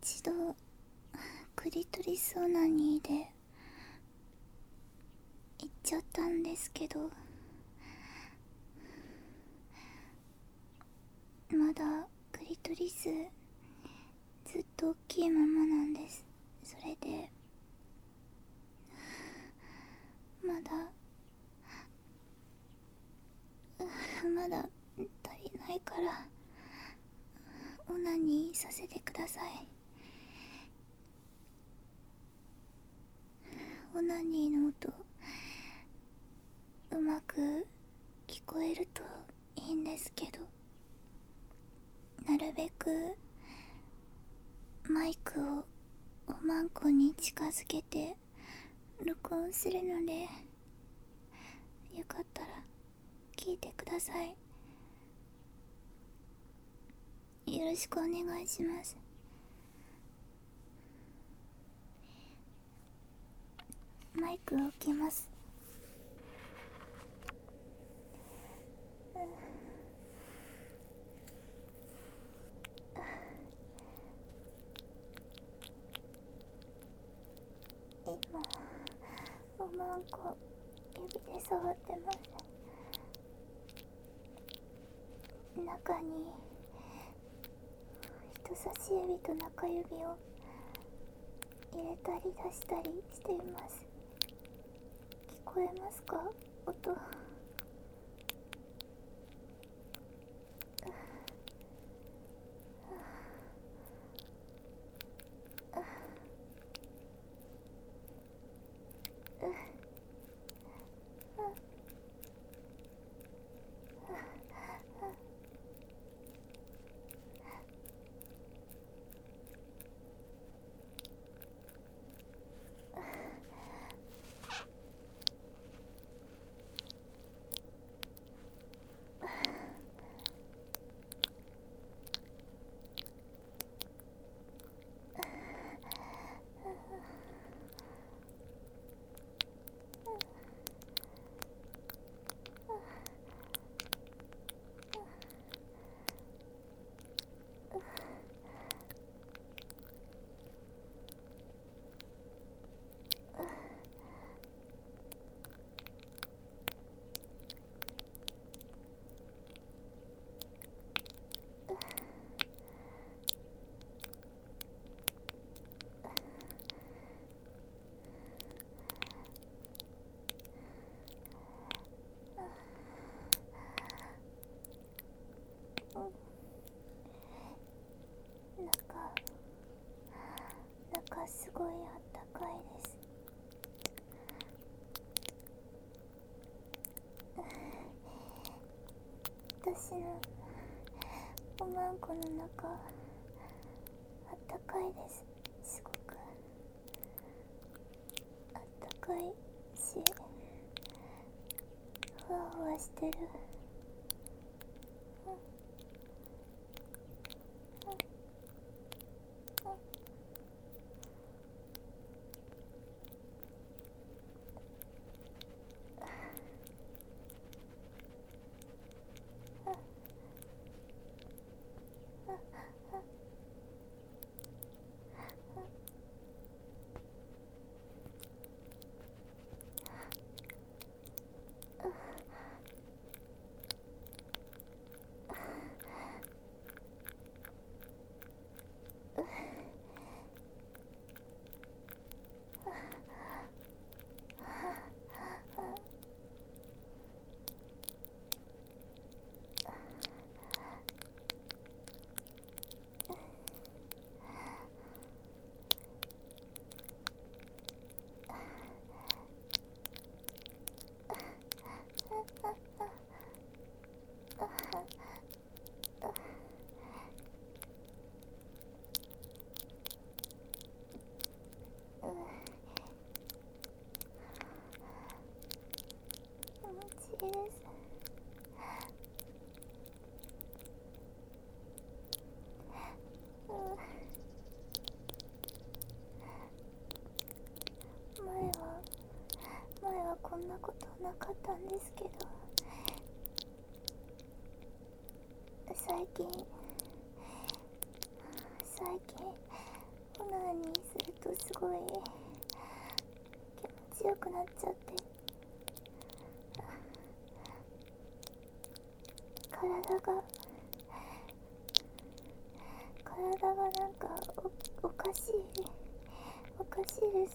一度クリトリスオナニーで行っちゃったんですけど、まだクリトリスずっと大きいままなんです。それでまだ足りないからオナニーさせてください。オナニーの音うまく聞こえるといいんですけど、なるべくマイクをおまんこに近づけて録音するので、よかったら聞いてください。よろしくお願いします。マイクを置きます。今おまんこ指で触ってます。中に人差し指と中指を入れたり出したりしています。聞こえますか？音。中すごいあったかいです。私のおまんこの中あったかいです。すごくあったかいし、ふわふわしてる。気持ちいいです。前はこんなことなかったんですけど、最近なっちゃって、体がなんかおかしいです。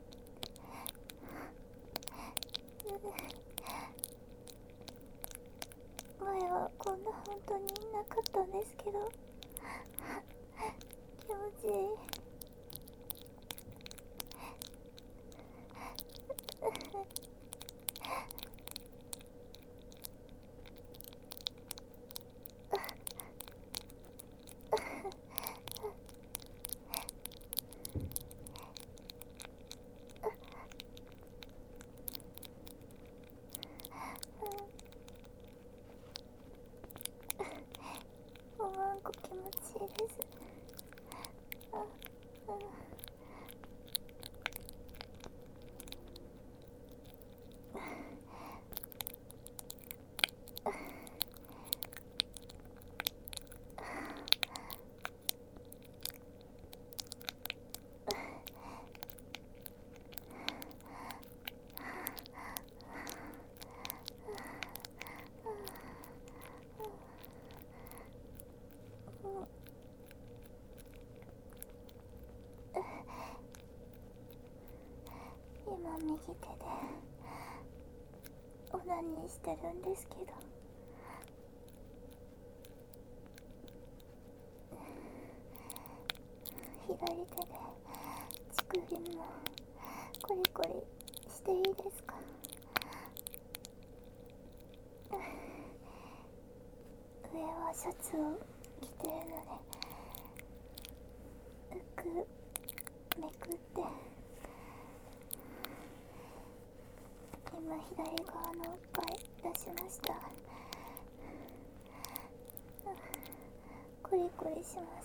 前はこんな本当になかったんですけど、気持ちいい。おまんこ気持ちいいです。今右手でオナニーしてるんですけど、左手で乳首もコリコリしていいですか？上はシャツを着てるので服めくって、今左側のおっぱい出しました。コリコリします。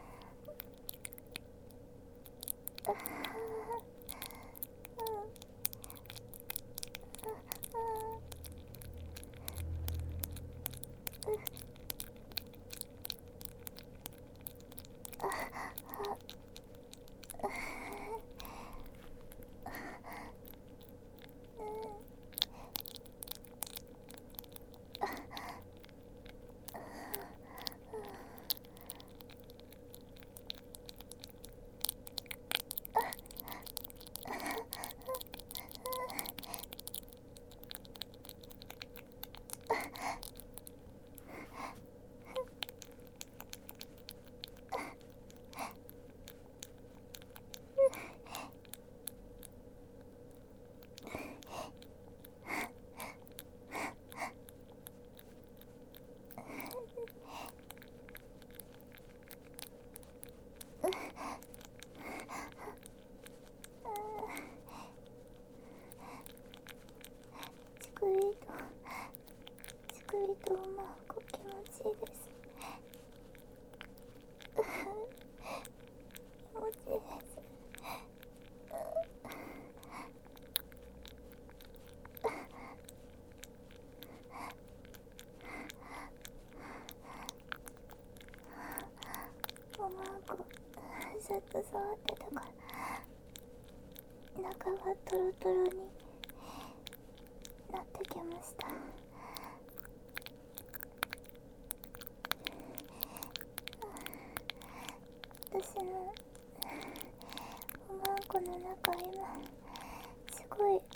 乳首とおまんこ気持ちいいです。気持ちいいです。おまんこシャツ触ってたから中がトロトロになってきました。私のおまんこの中今すごい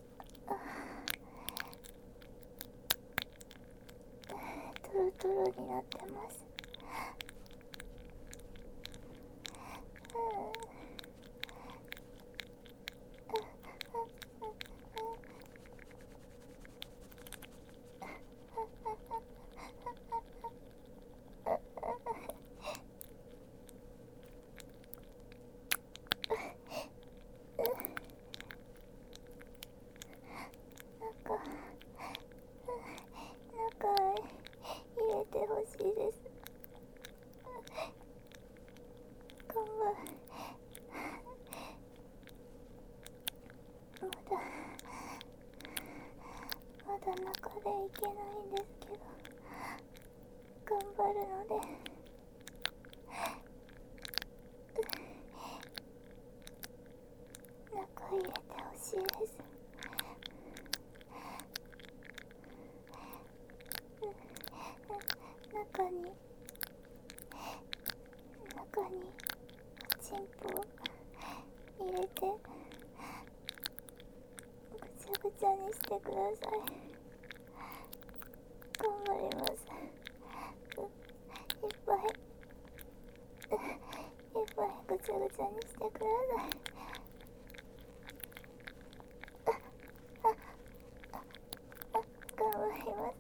トロトロになってます。中へ入れてほしいです。頑張る。まだ中でいけないんですけど、頑張るので中入れてほしいです。 ポ入れてぐちゃぐちゃにしてください。頑張ります。いっぱいぐちゃぐちゃにしてください。頑張ります。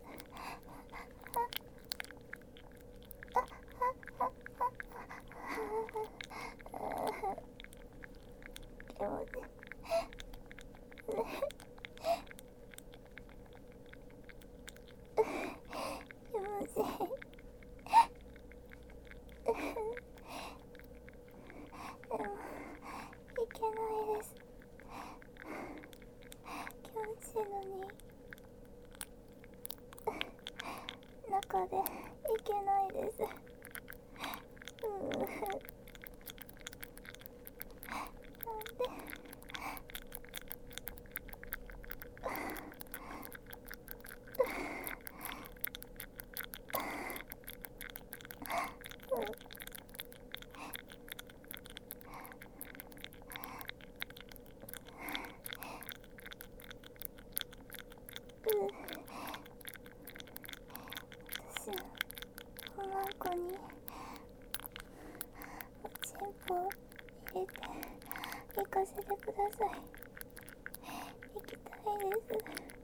気持ちいい。気持ちいい。でもいけないです。気持ちいいのに中でいけないです。なんで私はおまんこにおちんぽを入れて行かせてください。行きたいです。